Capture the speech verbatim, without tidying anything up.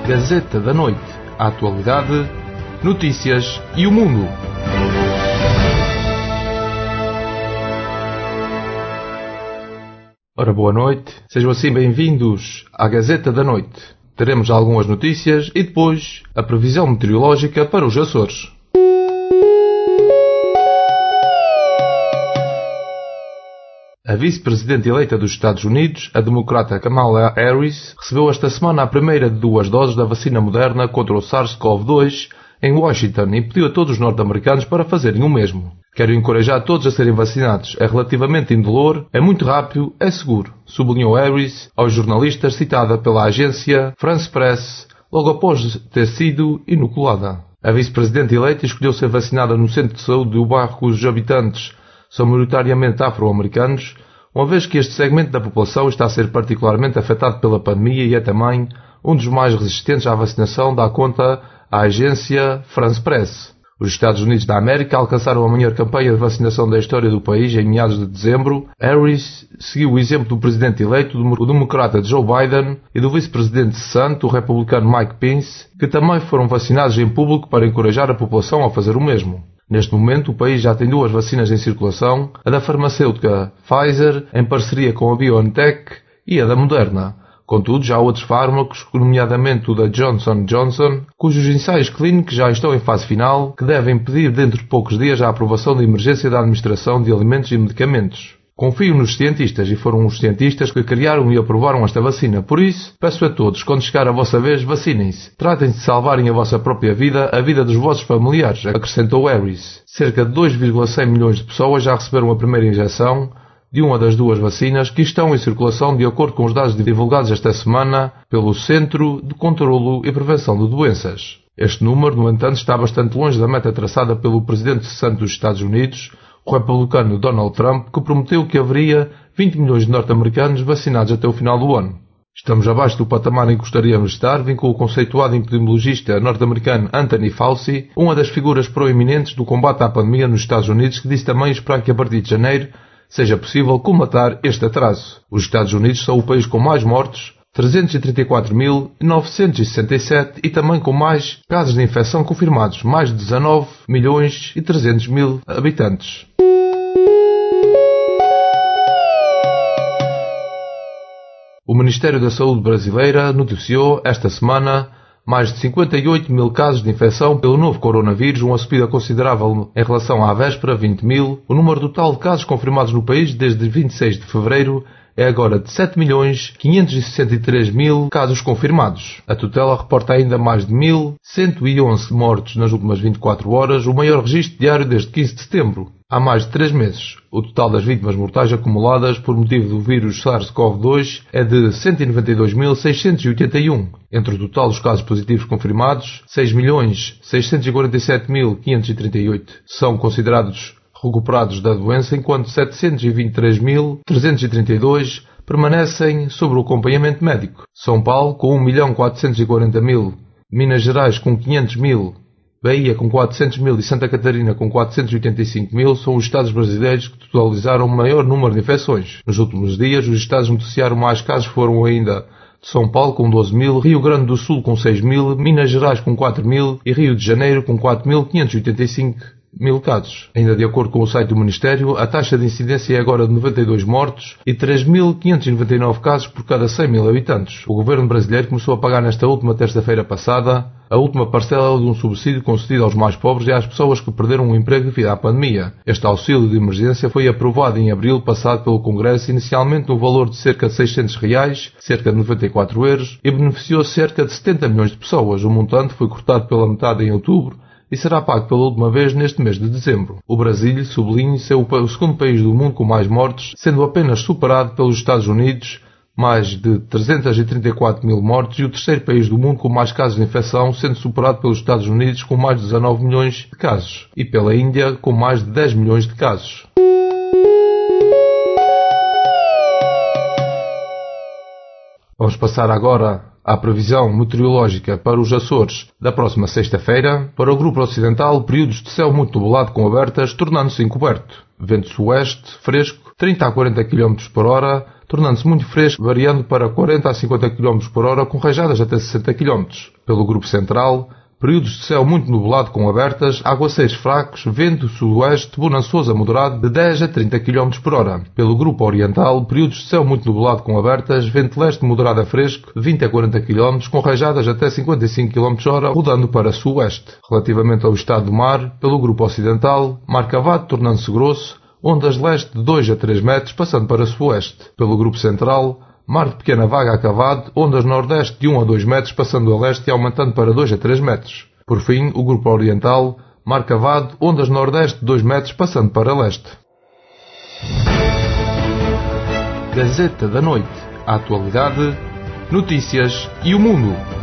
Gazeta da Noite. A atualidade, notícias e o mundo. Ora, boa noite. Sejam assim bem-vindos à Gazeta da Noite. Teremos algumas notícias e depois a previsão meteorológica para os Açores. A vice-presidente eleita dos Estados Unidos, a democrata Kamala Harris, recebeu esta semana a primeira de duas doses da vacina Moderna contra o SARS-CoV dois em Washington e pediu a todos os norte-americanos para fazerem o mesmo. Quero encorajar todos a serem vacinados. É relativamente indolor, é muito rápido, é seguro, sublinhou Harris aos jornalistas, citada pela agência France Press, logo após ter sido inoculada. A vice-presidente eleita escolheu ser vacinada no centro de saúde do bairro cujos habitantes são maioritariamente afro-americanos, uma vez que este segmento da população está a ser particularmente afetado pela pandemia e é também um dos mais resistentes à vacinação, dá conta à agência France Press. Os Estados Unidos da América alcançaram a maior campanha de vacinação da história do país em meados de dezembro. Harris seguiu o exemplo do presidente eleito, o democrata Joe Biden, e do vice-presidente cessante, o republicano Mike Pence, que também foram vacinados em público para encorajar a população a fazer o mesmo. Neste momento, o país já tem duas vacinas em circulação, a da farmacêutica Pfizer, em parceria com a BioNTech, e a da Moderna. Contudo, já há outros fármacos, nomeadamente o da Johnson and Johnson, cujos ensaios clínicos já estão em fase final, que devem pedir dentro de poucos dias a aprovação de emergência da administração de alimentos e medicamentos. Confio nos cientistas e foram os cientistas que criaram e aprovaram esta vacina. Por isso, peço a todos, quando chegar a vossa vez, vacinem-se. Tratem de salvarem a vossa própria vida, a vida dos vossos familiares, acrescentou Harris. Cerca de dois vírgula seis milhões de pessoas já receberam a primeira injeção de uma das duas vacinas que estão em circulação de acordo com os dados divulgados esta semana pelo Centro de Controlo e Prevenção de Doenças. Este número, no entanto, está bastante longe da meta traçada pelo presidente cessante dos Estados Unidos, o republicano Donald Trump, que prometeu que haveria vinte milhões de norte-americanos vacinados até o final do ano. Estamos abaixo do patamar em que gostaríamos de estar, vincula o conceituado epidemiologista norte-americano Anthony Fauci, uma das figuras proeminentes do combate à pandemia nos Estados Unidos, que disse também esperar que a partir de janeiro seja possível colmatar este atraso. Os Estados Unidos são o país com mais mortos, trezentos e trinta e quatro mil novecentos e sessenta e sete, e também com mais casos de infecção confirmados, mais de dezanove milhões e trezentos mil habitantes. O Ministério da Saúde brasileira noticiou esta semana mais de cinquenta e oito mil casos de infecção pelo novo coronavírus, uma subida considerável em relação à véspera, vinte mil. O número total de casos confirmados no país desde vinte e seis de fevereiro é agora de sete milhões quinhentos e sessenta e três mil casos confirmados. A tutela reporta ainda mais de mil cento e onze mortos nas últimas vinte e quatro horas, o maior registro diário desde quinze de setembro. Há mais de três meses. O total das vítimas mortais acumuladas por motivo do vírus SARS-CoV dois é de cento e noventa e dois mil seiscentos e oitenta e um. Entre o total dos casos positivos confirmados, seis milhões seiscentos e quarenta e sete mil quinhentos e trinta e oito são considerados recuperados da doença, enquanto setecentos e vinte e três mil trezentos e trinta e dois permanecem sob o acompanhamento médico. São Paulo com um milhão quatrocentos e quarenta mil, Minas Gerais com quinhentos mil, Bahia com quatrocentos mil e Santa Catarina com quatrocentos e oitenta e cinco mil são os estados brasileiros que totalizaram o maior número de infecções. Nos últimos dias, os estados noticiaram mais casos foram ainda de São Paulo com doze mil, Rio Grande do Sul com seis mil, Minas Gerais com quatro mil e Rio de Janeiro com quatro mil quinhentos e oitenta e cinco mil casos. Ainda de acordo com o site do Ministério, a taxa de incidência é agora de noventa e dois mortos e três mil quinhentos e noventa e nove casos por cada cem mil habitantes. O governo brasileiro começou a pagar nesta última terça-feira passada a última parcela de um subsídio concedido aos mais pobres e às pessoas que perderam o emprego devido à pandemia. Este auxílio de emergência foi aprovado em abril passado pelo Congresso, inicialmente no valor de cerca de seiscentos reais, cerca de noventa e quatro euros, e beneficiou cerca de setenta milhões de pessoas. O montante foi cortado pela metade em outubro e será pago pela última vez neste mês de dezembro. O Brasil, sublinha-se, é o segundo país do mundo com mais mortes, sendo apenas superado pelos Estados Unidos, mais de trezentos e trinta e quatro mil mortes, e o terceiro país do mundo com mais casos de infecção, sendo superado pelos Estados Unidos com mais de dezanove milhões de casos, e pela Índia com mais de dez milhões de casos. Vamos passar agora A previsão meteorológica para os Açores da próxima sexta-feira: para o grupo ocidental, períodos de céu muito nublado com abertas, tornando-se encoberto. Vento sueste, fresco, trinta a quarenta quilómetros por hora, tornando-se muito fresco, variando para quarenta a cinquenta quilómetros por hora, com rajadas até sessenta quilómetros. Pelo grupo central, períodos de céu muito nublado com abertas, aguaceiros fracos, vento sudoeste, bonançoso a moderado de dez a trinta quilómetros por hora. Pelo grupo oriental, períodos de céu muito nublado com abertas, vento leste moderado a fresco, vinte a quarenta quilómetros, com rajadas até cinquenta e cinco quilómetros por hora, rodando para suoeste. Relativamente ao estado do mar, pelo grupo ocidental, mar cavado tornando-se grosso, ondas leste de dois a três metros, passando para suoeste. Pelo grupo central, mar de pequena vaga a cavado, ondas nordeste de um a dois metros, passando a leste e aumentando para dois a três metros. Por fim, o grupo oriental, mar cavado, ondas nordeste de dois metros, passando para leste. Gazeta da Noite. A atualidade, notícias e o mundo.